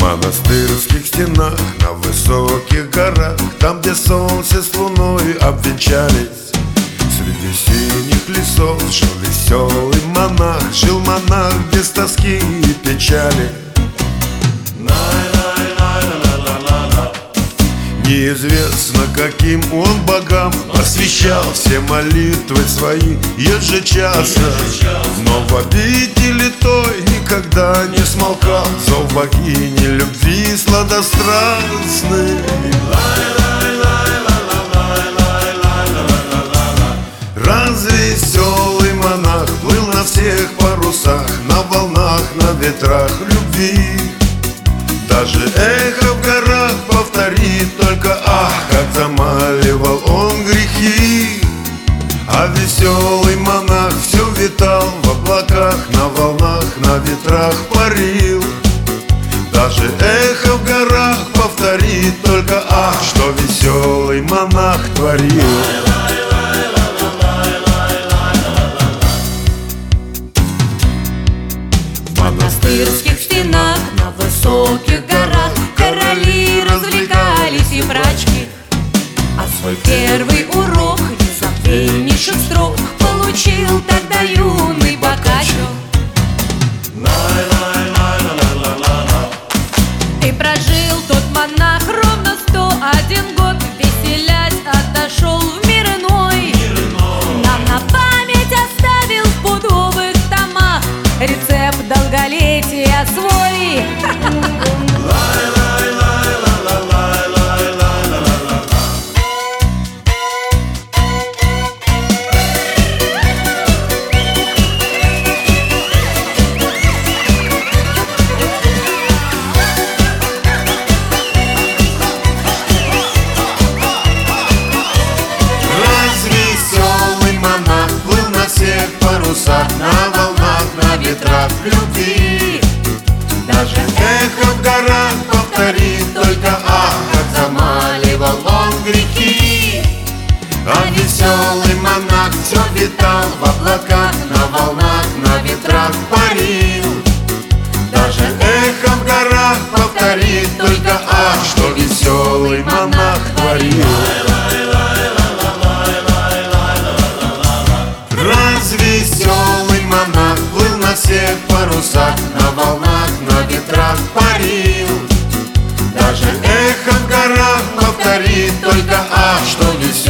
монастырских стенах, на высоких горах, там, где солнце с луной обвенчались, среди синих лесов жил веселый монах. Жил монах без тоски и печали. Неизвестно, каким он богам посвящал все молитвы свои ежечасно, но в обители той никогда не смолкал зов богини любви сладострастный. Развеселый монах плыл на всех парусах, на волнах, на ветрах любви. Даже эхо в горах повторит только ах, как замаливал он грехи. А веселый монах все витал в облаках, на волнах, на ветрах парил. Даже эхо в горах повторит только ах, что веселый монах творил. В монастырских стенах, на высоких горах короли развлекались и прачки, а свой первый урок незабвеннейших строк получил тогда юный бокаччо. И прожил тот монах ровно 101 год, веселясь отошел в мир иной. Нам на память оставил в пудовых томах рецепт долголетия свой. На волнах, на ветрах любви. Даже эхо в горах повторит только ах, как замаливал он грехи. А веселый монах все витал в облаках, на волнах, на ветрах парил. Даже эхо в горах повторит только ах, что веселый монах творил. Развеселый монах плыл на всех парусах, на волнах, на ветрах парил. Даже эхо в горах повторит только ах, что веселый